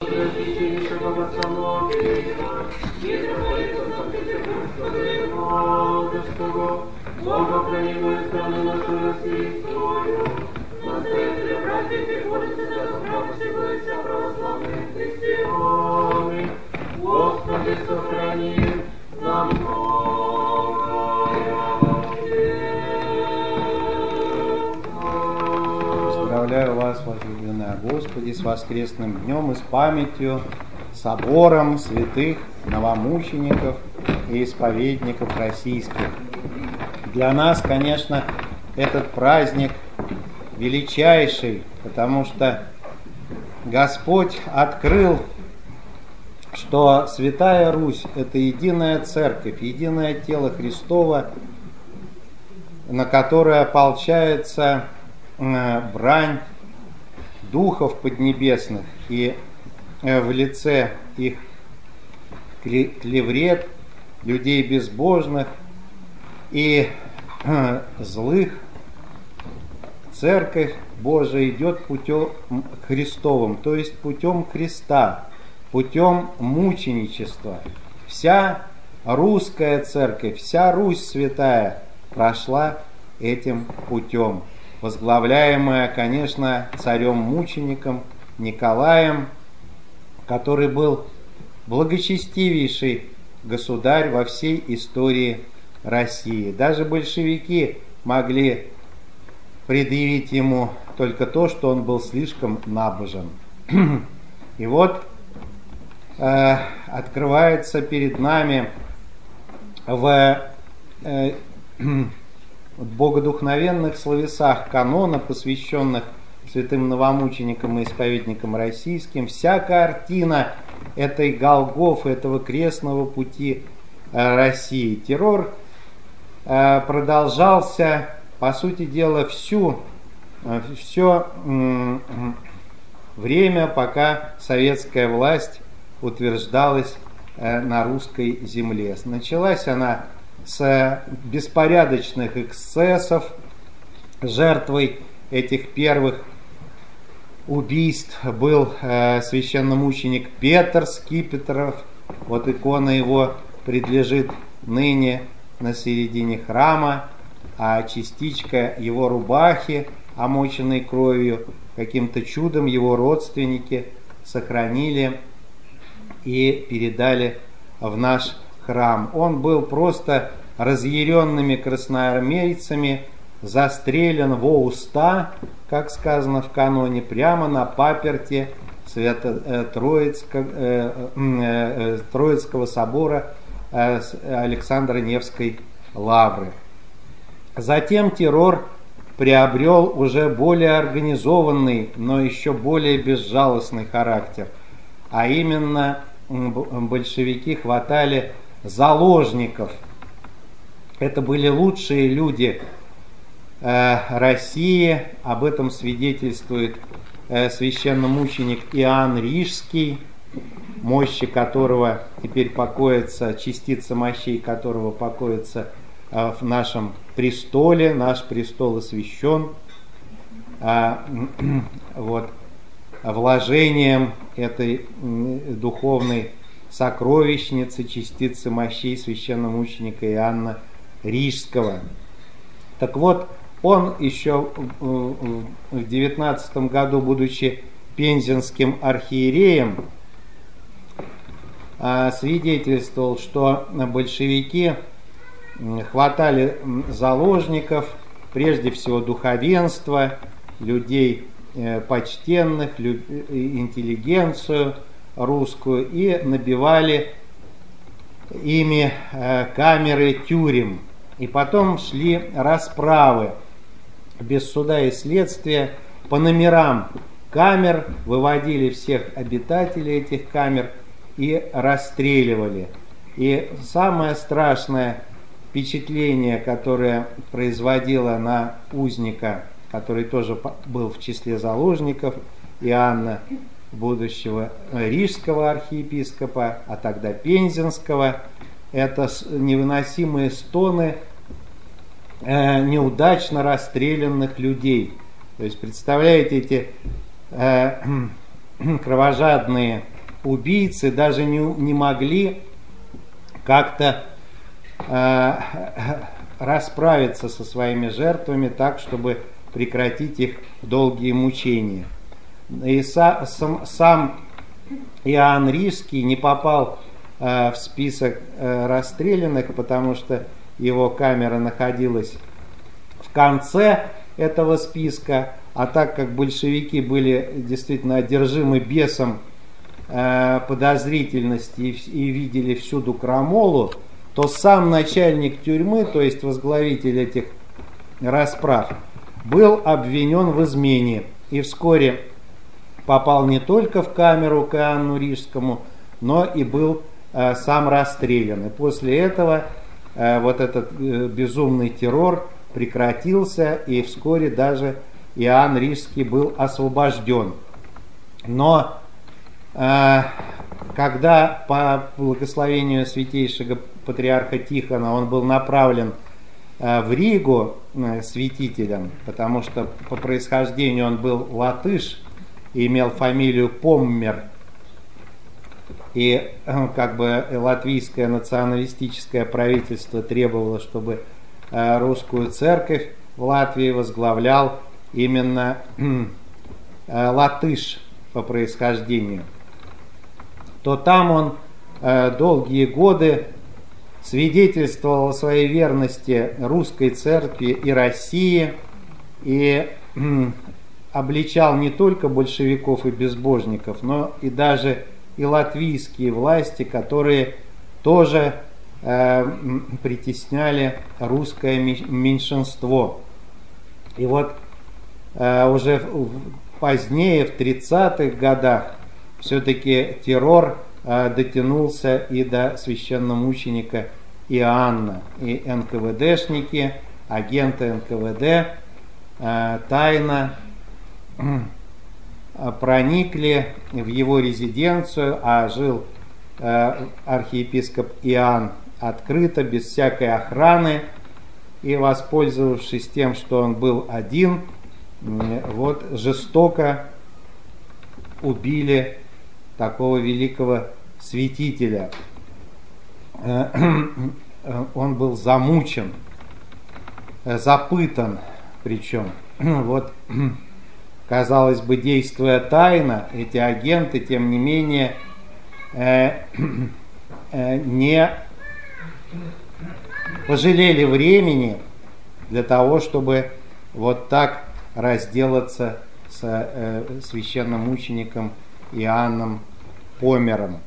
Святейшего Самоубийства, митрополита Господу, Бога хранимую страну нашу российскую, настоятеля братьев и Божьих святых православных православных христиан, Господи, сохрани нам Поздравляю вас, возлюбленные Господи, с воскресным днем и с памятью, собором святых новомучеников и исповедников российских. Для нас, конечно, этот праздник величайший, потому что Господь открыл, что Святая Русь – это единая церковь, единое тело Христово, на которое ополчается брань духов поднебесных, и в лице их клеврет, людей безбожных и злых. Церковь Божия идет путем Христовым, то есть путем креста, путем мученичества. Вся русская церковь, вся Русь святая прошла этим путем, возглавляемая, конечно, царем-мучеником Николаем, который был благочестивейший государь во всей истории России. Даже большевики могли предъявить ему только то, что он был слишком набожен. И вот открывается перед нами в богодухновенных словесах канона, посвященных святым новомученикам и исповедникам российским, вся картина этой Голгофы, этого крестного пути России. Террор продолжался, по сути дела, все время, пока советская власть утверждалась на русской земле. Началась она с беспорядочных эксцессов. Жертвой этих первых убийств был священномученик Петр Скипетров. Вот икона его предлежит ныне на середине храма, а частичка его рубахи, омоченной кровью, каким-то чудом его родственники сохранили и передали в наш храм. Он был просто разъяренными красноармейцами застрелен во уста, как сказано в каноне, прямо на паперти Троицкого собора Александра Невской лавры. Затем террор приобрел уже более организованный, но еще более безжалостный характер. А именно, большевики хватали заложников. Это были лучшие люди России. Об этом свидетельствует священномученик Иоанн Рижский, мощи которого теперь покоятся, частица мощей которого покоится в нашем престоле. Наш престол освящен вложением этой духовной сокровищницы, частицы мощей священномученика Иоанна Рижского. Так вот, он еще в 19 году, будучи пензенским архиереем, свидетельствовал, что большевики хватали заложников, прежде всего духовенства, людей почтенных, интеллигенцию русскую, и набивали ими камеры тюрем. И потом шли расправы без суда и следствия по номерам камер, выводили всех обитателей этих камер и расстреливали. И самое страшное впечатление, которое производило на узника, который тоже был в числе заложников, Иоанна, будущего рижского архиепископа, а тогда пензенского, это невыносимые стоны неудачно расстрелянных людей. То есть, представляете, эти кровожадные убийцы даже не могли как-то расправиться со своими жертвами так, чтобы прекратить их долгие мучения. И сам Иоанн Рижский не попал в список расстрелянных, потому что его камера находилась в конце этого списка, а так как большевики были действительно одержимы бесом подозрительности и видели всюду крамолу, то сам начальник тюрьмы, то есть возглавитель этих расправ, был обвинен в измене и вскоре попал не только в камеру к Иоанну Рижскому, но и был сам расстрелян. И после этого вот этот безумный террор прекратился, и вскоре даже Иоанн Рижский был освобожден. Но когда по благословению святейшего патриарха Тихона он был направлен в Ригу святителем, потому что по происхождению он был латыш и имел фамилию Поммер, и как бы латвийское националистическое правительство требовало, чтобы русскую церковь в Латвии возглавлял именно латыш по происхождению, то там он долгие годы свидетельствовал о своей верности русской церкви и России и обличал не только большевиков и безбожников, но и даже и латвийские власти, которые тоже притесняли русское меньшинство. И вот уже позднее, в 30-х годах, все-таки террор дотянулся и до священномученика Иоанна. И НКВДшники, агенты НКВД тайно проникли в его резиденцию, а жил архиепископ Иоанн открыто, без всякой охраны, и, воспользовавшись тем, что он был один, вот жестоко убили такого великого святителя. Он был замучен, запытан, причем. Вот, казалось бы, действуя тайно, эти агенты, тем не менее, не пожалели времени для того, чтобы вот так разделаться с священномучеником Иоанном Помером.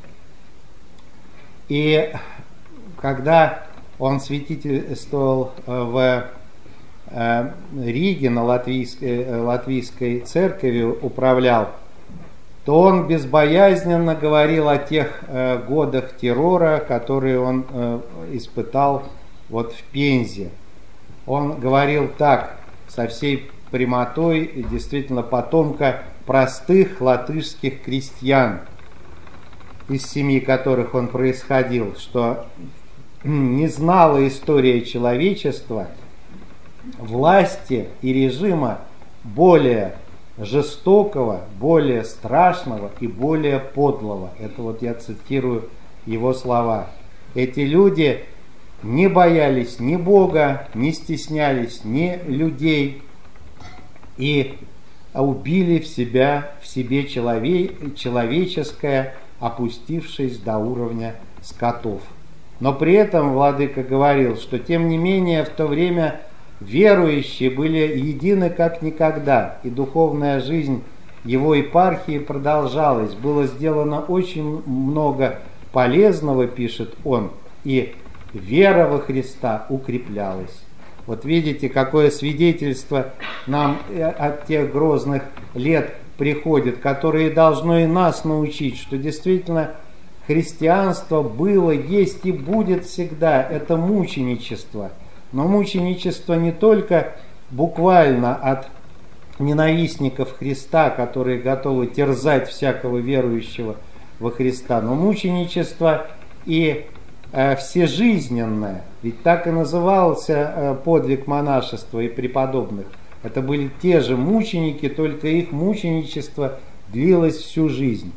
И когда он святительствовал в Риге, на латвийской церкви управлял, то он безбоязненно говорил о тех годах террора, которые он испытал вот в Пензе. Он говорил так, со всей прямотой, действительно потомка простых латышских крестьян, из семьи которых он происходил, что не знала история человечества власти и режима более жестокого, более страшного и более подлого. Это вот я цитирую его слова. Эти люди не боялись ни Бога, не стеснялись ни людей и убили в себе человеческое, опустившись до уровня скотов. Но при этом владыка говорил, что тем не менее в то время верующие были едины как никогда, и духовная жизнь его епархии продолжалась. Было сделано очень много полезного, пишет он, и вера во Христа укреплялась. Вот видите, какое свидетельство нам от тех грозных лет приходит, которые должно и нас научить, что действительно христианство было, есть и будет всегда. Это мученичество. Но мученичество не только буквально от ненавистников Христа, которые готовы терзать всякого верующего во Христа, но мученичество и всежизненное. Ведь так и назывался подвиг монашества и преподобных. Это были те же мученики, только их мученичество длилось всю жизнь.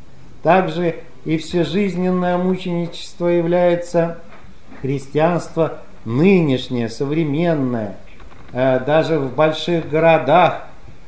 Также и всежизненное мученичество является христианство нынешнее, современное. Даже в больших городах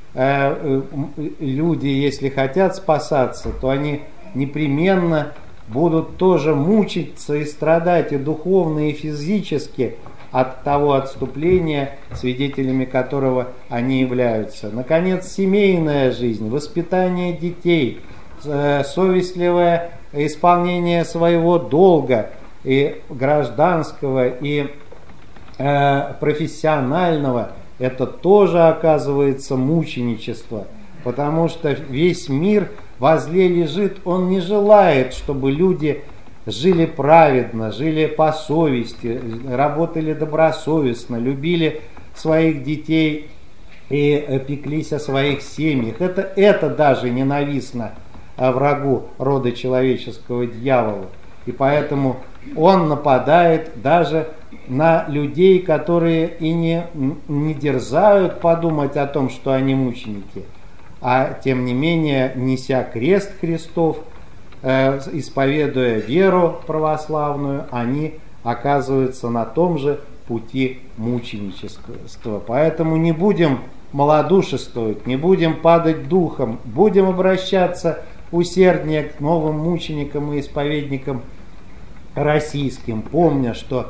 люди, если хотят спасаться, то они непременно будут тоже мучиться и страдать и духовно, и физически от того отступления, свидетелями которого они являются. Наконец, семейная жизнь, воспитание детей, совестливое исполнение своего долга и гражданского, и профессионального, это тоже оказывается мученичество, потому что весь мир возле лежит, он не желает, чтобы люди жили праведно, жили по совести, работали добросовестно, любили своих детей и пеклись о своих семьях. Это даже ненавистно врагу рода человеческого, дьяволу. И поэтому он нападает даже на людей, которые и не дерзают подумать о том, что они мученики, а тем не менее, неся крест Христов, исповедуя веру православную, они оказываются на том же пути мученичества. Поэтому не будем малодушествовать, не будем падать духом, будем обращаться усерднее к новым мученикам и исповедникам российским, помня, что,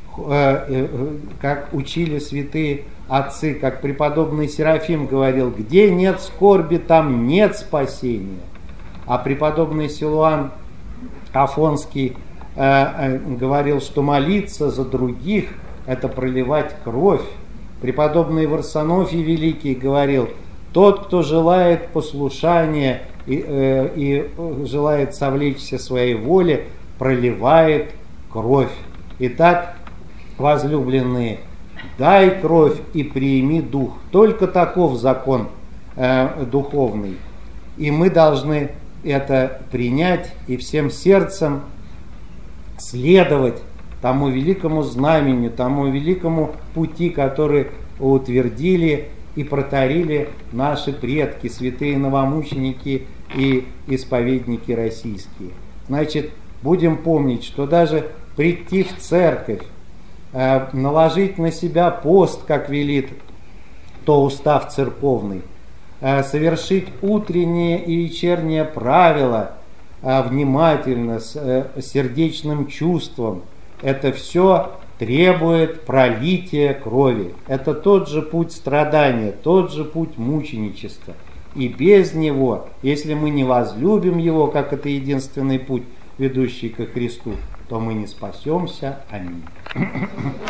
как учили святые отцы, как преподобный Серафим говорил, где нет скорби, там нет спасения. А преподобный Силуан Афонский говорил, что молиться за других – это проливать кровь. Преподобный Варсонофий Великий говорил, тот, кто желает послушания и желает совлечься своей воле, проливает кровь. Итак, возлюбленные, дай кровь и прими дух. Только таков закон духовный. И мы должны это принять и всем сердцем следовать тому великому знамени, тому великому пути, который утвердили и протарили наши предки, святые новомученики и исповедники российские. Значит, будем помнить, что даже прийти в церковь, наложить на себя пост, как велит то устав церковный, совершить утреннее и вечернее правило внимательно, с сердечным чувством, это все требует пролития крови. Это тот же путь страдания, тот же путь мученичества. И без него, если мы не возлюбим его, как это единственный путь, ведущий ко Христу, то мы не спасемся. Аминь.